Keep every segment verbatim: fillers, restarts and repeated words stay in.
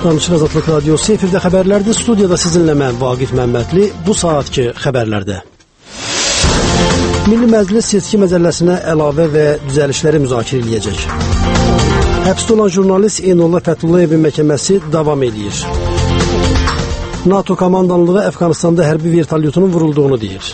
Danışıq Azadlıq Radiosu efirdə xəbərlərdə, studiyada sizinlə mən Vaqif Məmmədli. Bu saatki xəbərlərdə Milli Məclis seçki məcəlləsinə əlavə və düzəlişləri müzakirə edəcək. Həbsdə olan jurnalist Eynullah Fətullayevin məhkəməsi davam edir. NATO komandanlığı Əfqanistanda hərbi vertolyotunun vurulduğunu deyir.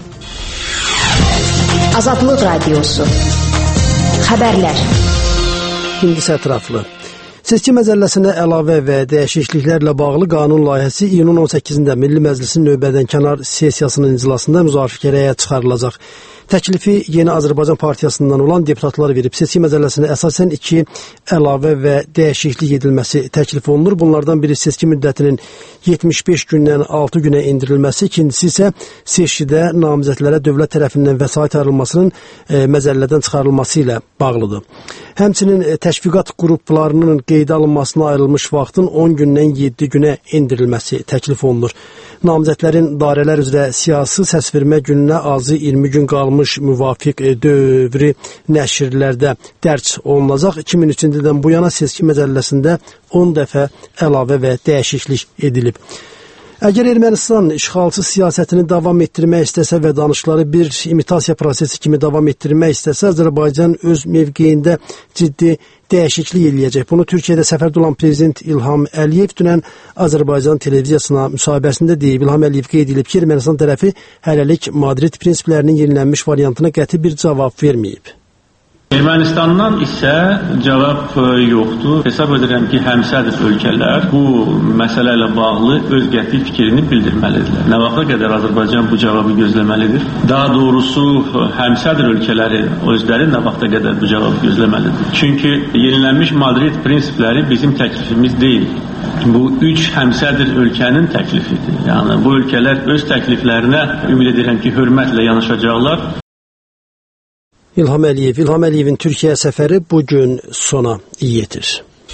Azadlıq Radiosu Xəbərlər. İndi isə ətraflı. Seçki məcəlləsinə əlavə və dəyişikliklərlə bağlı qanun layihəsi iyunun on səkkizində Milli Məclisin növbədənkənar sessiyasının iclasında müzakirəyə çıxarılacaq. Təklifi Yeni Azərbaycan Partiyasından olan deputatlar verib. Seçki məcəlləsinə əsasən iki əlavə və dəyişiklik edilməsi təklif olunur. Bunlardan biri seçki müddətinin yetmiş beş gündən altı günə endirilməsi, ikincisi isə seçkidə namizədlərə dövlət tərəfindən vəsait ayrılmasının e, məcəllədən çıxarılması ilə bağlıdır. Həmçinin e, təşviqat qruplarının qeydə alınmasına ayrılmış vaxtın on gündən yeddi günə endirilməsi təklif olunur. Namizədlərin dairələr üzrə siyasi səsvermə gününə azı iyirmi gün qalmış müvafiq dövrü nəşrlərdə dərc olunacaq. iki min üçüncü ildən bu yana seçki məcəlləsində on dəfə əlavə və dəyişiklik edilib. Əgər Ermənistan işğalçı siyasətini davam etdirmək istəsə və danışıqları bir imitasiya prosesi kimi davam etdirmək istəsə, Azərbaycan öz mövqeyində ciddi dəyişiklik eləyəcək. Bunu Türkiyədə səfərdə olan prezident İlham Əliyev dünən Azərbaycan televiziyasına müsahibəsində deyib. İlham Əliyev qeyd edib ki, Ermənistan tərəfi hələlik Madrid prinsiplərinin yenilənmiş variantına qəti bir cavab verməyib. Ermənistandan isə cavab yoxdur. Hesab edirəm ki, həmsədr ölkələr bu məsələ ilə bağlı öz qəti fikrini bildirməlidirlər. Nə vaxta qədər Azərbaycan bu cavabı gözləməlidir? Daha doğrusu, həmsədr ölkələri özləri nə vaxta qədər bu cavabı gözləməlidir? Çünki yenilənmiş Madrid prinsipləri bizim təklifimiz deyil. Bu üç həmsədr ölkənin təklifidir. Yəni, bu ölkələr öz təkliflərinə ümid edirəm ki, hörmətlə yanaşacaqlar. İlham Əliyev, İlham Əliyevin Türkiyə səfəri bugün sona yetir.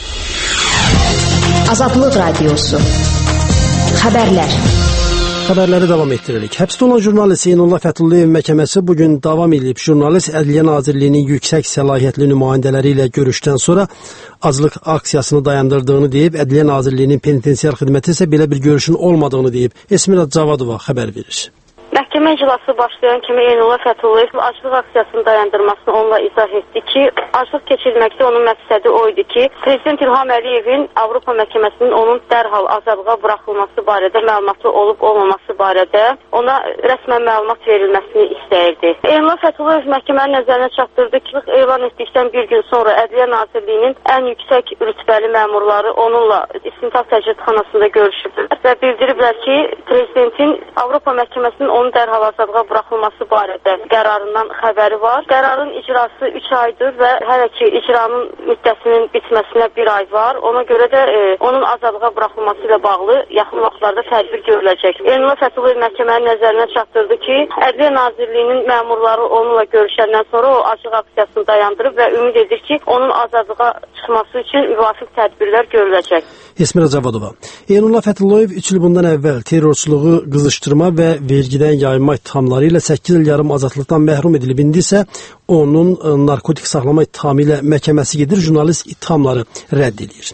Azadlıq Radiosu Xəbərlər. Xəbərləri davam etdiririk. Həbsdə olan jurnalist Eynullah Fətullayevin məhkəməsi bugün davam edib. Jurnalist Ədliyyə Nazirliyinin yüksək səlahiyyətli nümayəndələri ilə görüşdən sonra azlıq aksiyasını dayandırdığını deyib. Ədliyyə Nazirliyinin penitensiar xidməti isə belə bir görüşün olmadığını deyib. Esmira Cavadova xəbər verir. Məhkəmə iclası başlayan kimi Eynullah Fəthullayev açlıq aksiyasının dayandırmasını onunla izah etdi ki, açlıq keçirilməkdə onun məqsədi o idi ki, Prezident İlham Əliyevin Avropa məhkəməsinin onun dərhal azadlığa buraxılması barədə məlumatı olub-olmaması barədə ona rəsmən məlumat verilməsini istəyirdi. Eynullah Fəthullayev məhkəmənin nəzərinə çatdırdı ki, elan etdikdən bir gün sonra Ədliyyə Nazirliyinin ən yüksək rütbəli məmurları onunla İstintaq Təcridxanasında görüşüblər və bildiriblər ki, Prezidentin Avropa məhkəməsinin onun dərhal azadlığa buraxılması barədə qərarından xəbəri var. Qərarın icrası üç aydır və hələ ki icranın müddətinin bitməsinə bir ay var. Ona görə də e, onun azadlığa buraxılması ilə bağlı yaxın vaxtlarda tədbir görüləcək. Eynullah Fəthullayev məhkəmənin nəzərinə çatdırdı ki, Ədliyyə Nazirliyinin məmurları onunla görüşəndən sonra o açıq aksiyasını dayandırıb və ümid edir ki, onun azadlığa çıxması üçün müvafiq tədbirlər görüləcək. Esmira Cavadova. Eynullah Fəthullayev üç il bundan əvvəl terrorçuluğu qızışdırma və vergidən yayınma ittihamları ilə səkkiz il yarım azadlıqdan məhrum edilib. İndi isə onun narkotik saxlama ittihamı ilə məhkəməsi gedir, jurnalist ittihamları rədd edir.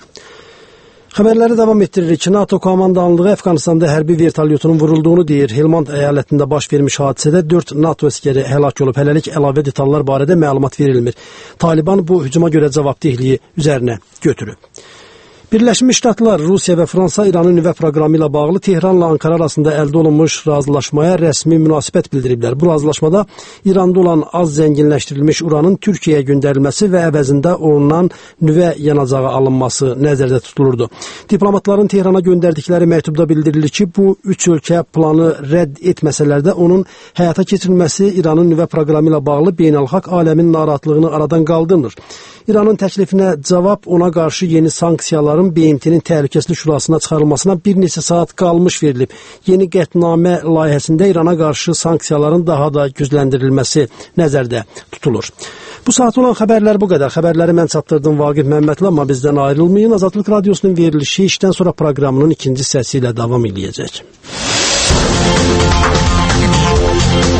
Xəbərləri davam etdiririk ki, NATO komandanlığı Əfqanistanda hərbi vertolyotunun vurulduğunu deyir. Helmand əyalətində baş vermiş hadisədə dörd NATO əskəri həlak olub. Hələlik əlavə detallar barədə məlumat verilmir. Taliban bu hücuma görə cavabdehliyi üzərinə götürüb. Birləşmiş Ştatlar, Rusiya və Fransa İranın nüvə proqramı ilə bağlı Tehranla Ankara arasında əldə olunmuş razılaşmaya rəsmi münasibət bildiriblər. Bu razılaşmada İranda olan az zənginləşdirilmiş uranın Türkiyəyə göndərilməsi və əvəzində ondan nüvə yanacağı alınması nəzərdə tutulurdu. Diplomatların Tehrana göndərdikləri məktubda bildirilir ki, bu üç ölkə planı rədd etməsələr də onun həyata keçirilməsi İranın nüvə proqramı ilə bağlı beynəlxalq aləmin narahatlığını aradan qaldırmır. İranın təklifinə cavab ona qarşı yeni sanksiyaların B M T-nin Təhlükəsizlik Şurasına çıxarılmasına bir neçə saat qalmış verilib. Yeni qətnamə layihəsində İrana qarşı sanksiyaların daha da gücləndirilməsi nəzərdə tutulur. Bu saat olan xəbərlər bu qədər. Xəbərləri mən çatdırdım Vaqif Məmmədli, amma bizdən ayrılmayın. Azadlıq Radiosunun verilişi işdən sonra proqramının ikinci səsi ilə davam edəcək.